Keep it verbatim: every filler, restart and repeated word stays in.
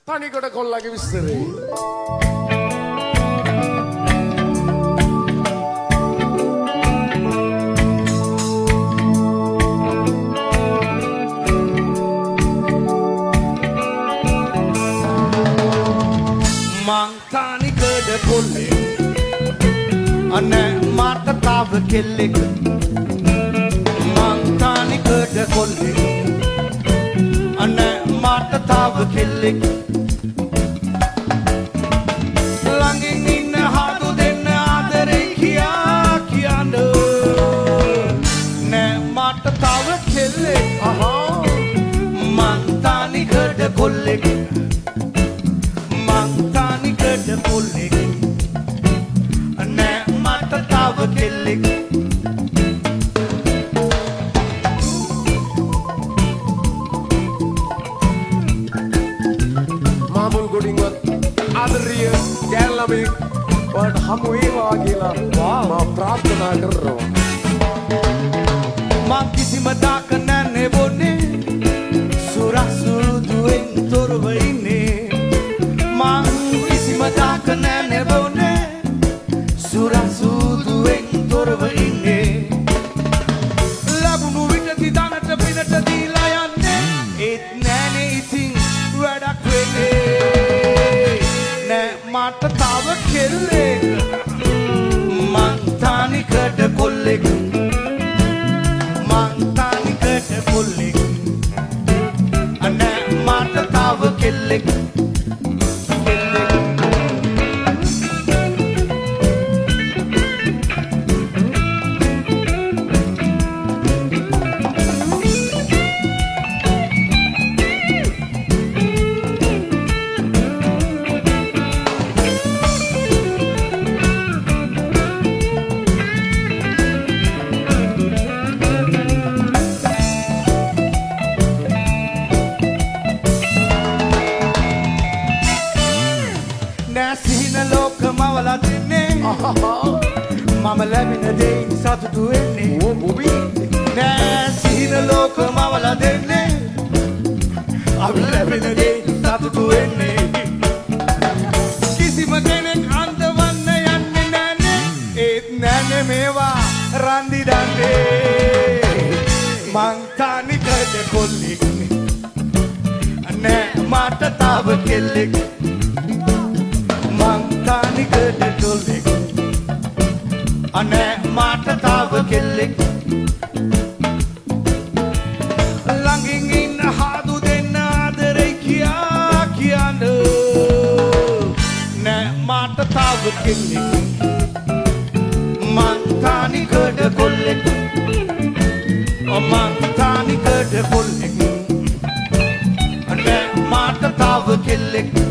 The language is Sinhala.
තනිකොට කොල්ලගේ විස්තරේ. මං තනිකොට කොල්ලෙක් අනේ මට තව කෙල්ලෙක් මං තනිකොට කොල්ලෙක් අනේ මට තව කෙල්ලෙක් ළඟින් ඉන්න හදු දෙන්න ආදරේ කියා කියන්න නෑ මට තව කෙල්ලෙක් අහා මං තනිකොට කොල්ලෙක් මං තනිකොට කොල්ලෙක් නෑ මට තව කෙල්ලෙක් මාමුල් ගොඩින්වත් ආදරිය කැලලමේ වට හමු වේවා කියලා මා ප්‍රාර්ථනා කරනවා. මං කිසිම දාක නැන්නේ බොන්නේ සුරසුදුෙන් තොරව ඉන්නේ මං කිසිම දාක නැන්නේ බොන්නේ සුරසුදුෙන් තොරව ඉන්නේ ලැබුණු විට දිදනට පිනට දීලා යන්නේ ඒත් නෑනේ ඉතින් වැඩක් වෙන්නේ නෑ මට තව කෙල්ලෙක් මං තනිකට කොල්ලෙක් මං තනිකට කොල්ලෙක් අනේ මට තව කෙල්ලෙක් මම ලැබෙන දෙයින් සතුටු වෙන්නේ ඕ බොබි නෑ සිහින ලෝකමවල දෙන්නේ අපි ලැබෙන දෙයින් සතුටු වෙන්නේ කිසිම කෙනෙක් අන්දවන්න යන්නේ නෑනේ ඒත් නෑනේ මේවා රන්දි දන්නේ මං තනිකට කොල්ලෙක් නෑ මට තව කෙල්ලෙක් මං තනිකට කොල්ලෙක් අනේ මට තව කෙල්ලෙක් ළඟින් ඉන්න හදු දෙන්න ආදරේ කියා කියන්න නෑ මට තව කෙල්ලෙක් මං තනිකට කොල්ලෙක් මං තනිකට කොල්ලෙක් අනේ මට තව කෙල්ලෙක්